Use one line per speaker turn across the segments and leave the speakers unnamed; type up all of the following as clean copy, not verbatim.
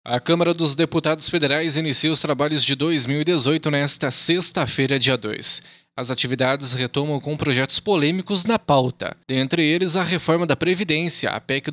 A Câmara dos Deputados Federais inicia os trabalhos de 2018 nesta sexta-feira, dia 2. As atividades retomam com projetos polêmicos na pauta, dentre eles a reforma da Previdência, a PEC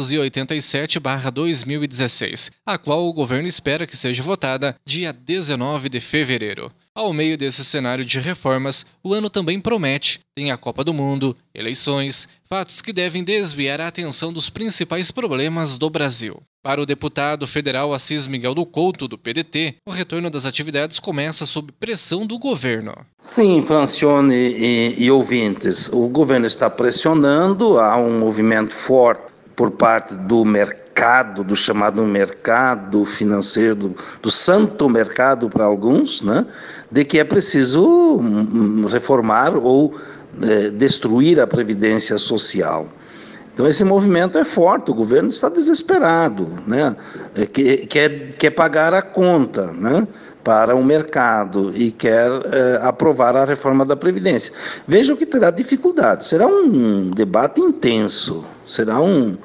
287/2016, a qual o governo espera que seja votada dia 19 de fevereiro. Ao meio desse cenário de reformas, o ano também promete. Tem a Copa do Mundo, eleições, fatos que devem desviar a atenção dos principais problemas do Brasil. Para o deputado federal Assis Miguel do Couto, do PDT, o retorno das atividades começa sob pressão do governo.
Sim, Francione e ouvintes, o governo está pressionando, há um movimento forte por parte do mercado, do chamado mercado financeiro, do santo mercado para alguns, né, de que é preciso reformar ou destruir a Previdência Social. Então esse movimento é forte, o governo está desesperado, né? Quer pagar a conta, né, para o mercado e quer aprovar a reforma da Previdência. Veja que terá dificuldade, será um debate intenso, será um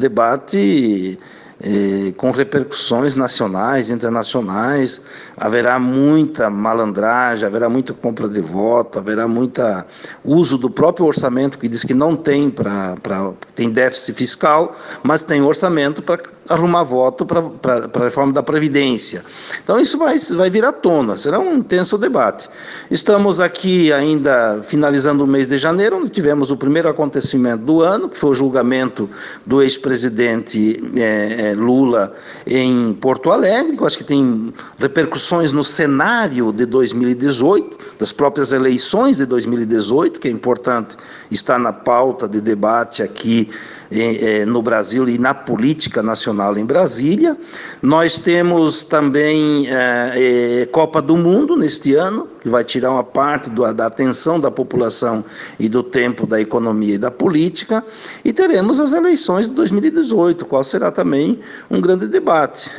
debate com repercussões nacionais, internacionais, haverá muita malandragem, haverá muita compra de voto, haverá muito uso do próprio orçamento, que diz que não tem tem déficit fiscal, mas tem orçamento para arrumar voto para a reforma da Previdência. Então isso vai vir à tona, será um intenso debate. Estamos aqui ainda finalizando o mês de janeiro, onde tivemos o primeiro acontecimento do ano, que foi o julgamento do ex-presidente Lula em Porto Alegre, que eu acho que tem repercussões no cenário de 2018, das próprias eleições de 2018, que é importante estar na pauta de debate aqui no Brasil e na política nacional em Brasília. Nós temos também Copa do Mundo neste ano, que vai tirar uma parte da atenção da população e do tempo da economia e da política, e teremos as eleições de 2018, qual será também um grande debate.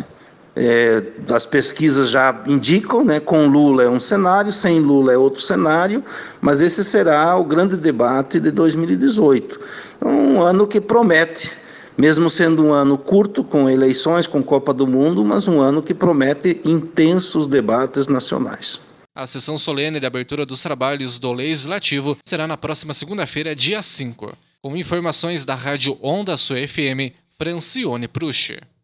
As pesquisas já indicam, né, com Lula é um cenário, sem Lula é outro cenário, mas esse será o grande debate de 2018. Um ano que promete, mesmo sendo um ano curto, com eleições, com Copa do Mundo, mas um ano que promete intensos debates nacionais.
A sessão solene de abertura dos trabalhos do Legislativo será na próxima segunda-feira, dia 5. Com informações da Rádio Onda Sul FM, Francione Prusch.